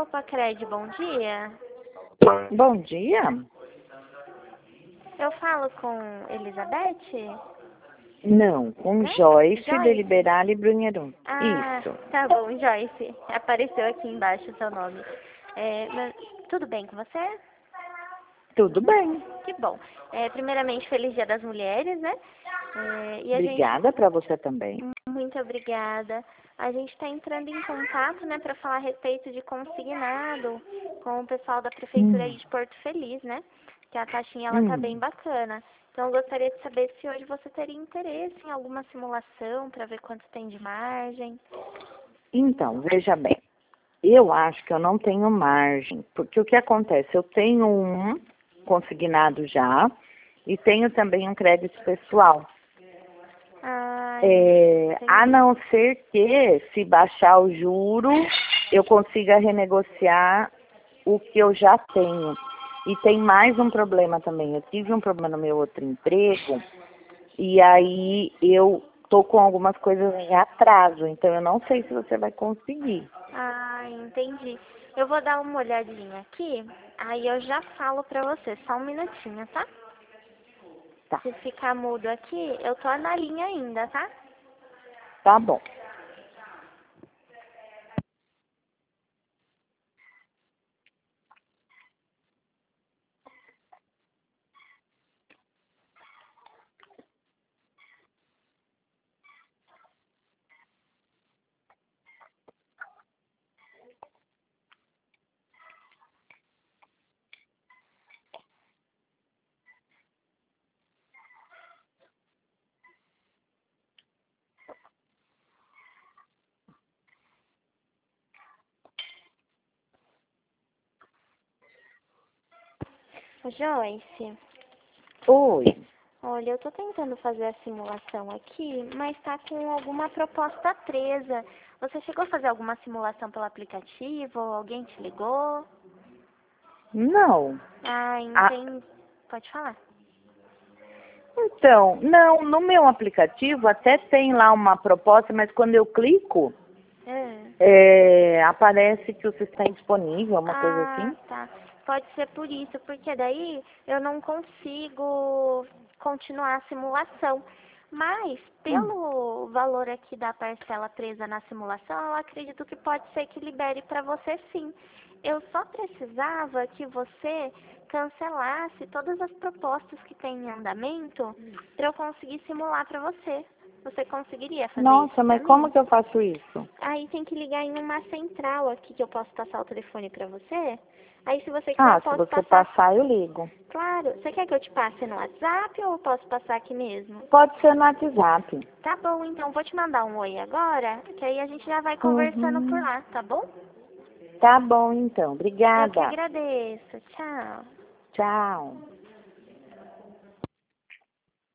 Opa, Cred, bom dia. Bom dia. Eu falo com Elizabeth? Não, com Né? Joyce, Joyce? Deliberale Brunheron. Ah, Isso. tá bom, Joyce. Apareceu aqui embaixo o seu nome. Tudo bem com você? Tudo bem. Que bom. Primeiramente, feliz Dia das Mulheres, né? Obrigada para você também. Muito obrigada. A gente está entrando em contato, né, para falar a respeito de consignado com o pessoal da Prefeitura aí de Porto Feliz, né? Que a taxinha, ela tá bem bacana. Então, eu gostaria de saber se hoje você teria interesse em alguma simulação para ver quanto tem de margem. Então, veja bem. Eu acho que eu não tenho margem, porque o que acontece? Eu tenho um consignado já e tenho também um crédito pessoal. A não ser que, se baixar o juro, eu consiga renegociar o que eu já tenho. E tem mais um problema também. Eu tive um problema no meu outro emprego e aí eu tô com algumas coisas em atraso. Então eu não sei se você vai conseguir. Ah, entendi. Eu vou dar uma olhadinha aqui, aí eu já falo pra você. Só um minutinho, tá? Tá. Se ficar mudo aqui, eu tô na linha ainda, tá? Tá bom. Joyce, Oi. olha, eu tô tentando fazer a simulação aqui, mas tá com alguma proposta presa. Você chegou a fazer alguma simulação pelo aplicativo? Ou alguém te ligou? Não. Ah, entendi. Pode falar. Então, não, no meu aplicativo até tem lá uma proposta, mas quando eu clico, aparece que o sistema é disponível, uma coisa assim. Tá. Pode ser por isso, porque daí eu não consigo continuar a simulação. Mas, pelo valor aqui da parcela presa na simulação, eu acredito que pode ser que libere para você sim. Eu só precisava que você cancelasse todas as propostas que tem em andamento para eu conseguir simular para você. Você conseguiria fazer isso? Nossa, mas como que eu faço isso? Aí tem que ligar em uma central aqui que eu posso passar o telefone pra você. Aí se você quiser, eu Se posso você passar. passar, eu ligo. Claro. Você quer que eu te passe no WhatsApp ou eu posso passar aqui mesmo? Pode ser no WhatsApp. Tá bom, então vou te mandar um oi agora, que aí a gente já vai conversando por lá, tá bom? Tá bom, então. Eu que Obrigada. agradeço. Tchau. Tchau.